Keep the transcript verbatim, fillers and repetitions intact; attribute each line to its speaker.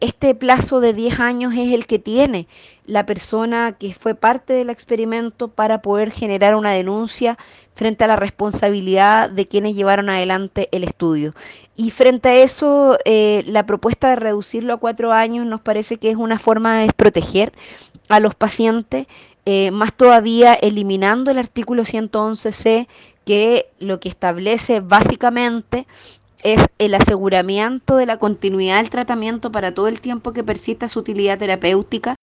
Speaker 1: este plazo de diez años es el que tiene la persona que fue parte del experimento para poder generar una denuncia frente a la responsabilidad de quienes llevaron adelante el estudio. Y frente a eso, eh, la propuesta de reducirlo a cuatro años nos parece que es una forma de desproteger a los pacientes, eh, más todavía eliminando el artículo ciento once ce, que lo que establece básicamente es el aseguramiento de la continuidad del tratamiento para todo el tiempo que persista su utilidad terapéutica